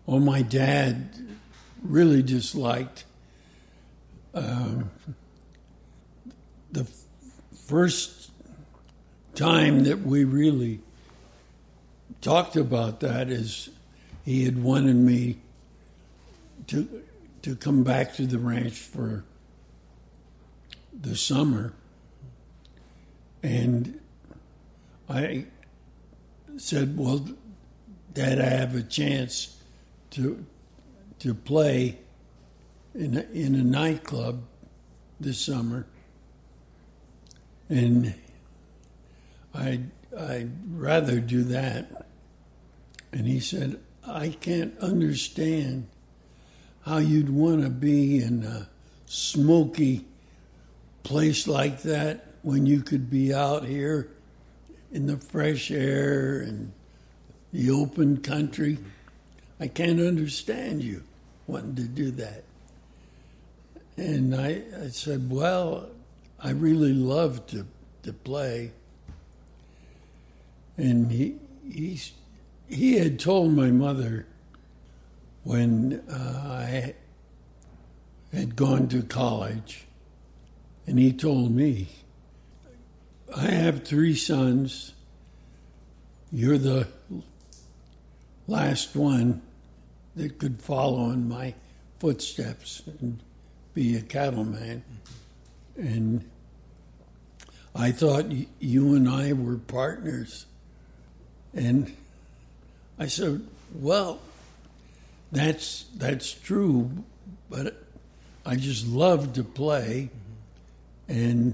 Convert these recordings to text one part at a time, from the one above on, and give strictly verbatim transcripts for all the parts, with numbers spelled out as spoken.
Oh, my dad really disliked um, the f- first time that we really talked about that is he had wanted me to to come back to the ranch for the summer, and I said, "Well, Dad, I have a chance to to play in a, in a nightclub this summer, and I I'd rather do that." And he said, "I can't understand how you'd want to be in a smoky place like that when you could be out here in the fresh air and the open country. I can't understand you wanting to do that." And I, I said, "Well, I really love to, to play." And he, he, he had told my mother when uh, I had gone to college, and he told me, "I have three sons. You're the last one that could follow in my footsteps and be a cattleman." And I thought you and I were partners. And I said, "Well, that's that's true, but I just love to play, and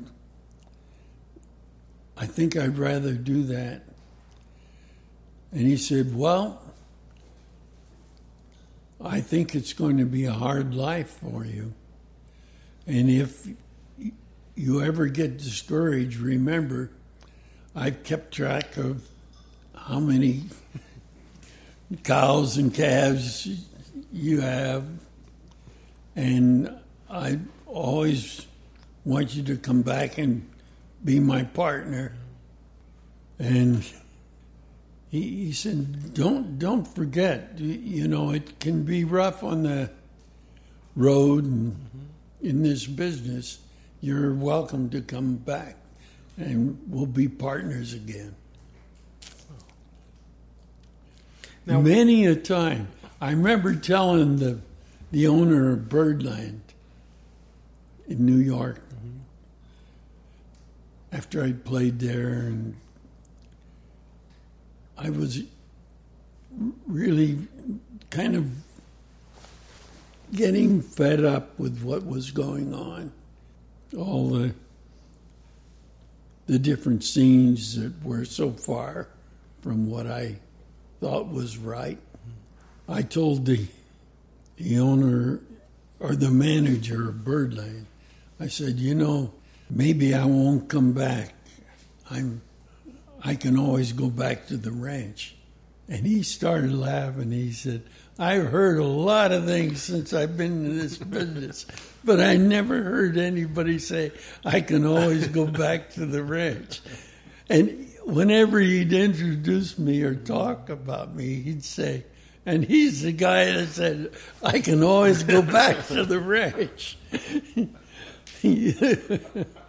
I think I'd rather do that." And he said, "Well, I think it's going to be a hard life for you. And if you ever get discouraged, remember, I've kept track of how many cows and calves you have, and I always want you to come back and be my partner." And he, he said, don't don't forget, you know, it can be rough on the road and mm-hmm. in this business. You're welcome to come back, and we'll be partners again. Now, many a time, I remember telling the the owner of Birdland in New York, mm-hmm. after I played there, and I was really kind of getting fed up with what was going on, all the the different scenes that were so far from what I thought was right. I told the the owner or the manager of Birdland, I said, "You know, maybe I won't come back. I'm I can always go back to the ranch." And he started laughing. He said, "I've heard a lot of things since I've been in this business, but I never heard anybody say, I can always go back to the ranch." And whenever he'd introduce me or talk about me, he'd say, "And he's the guy that said, I can always go back to the ranch."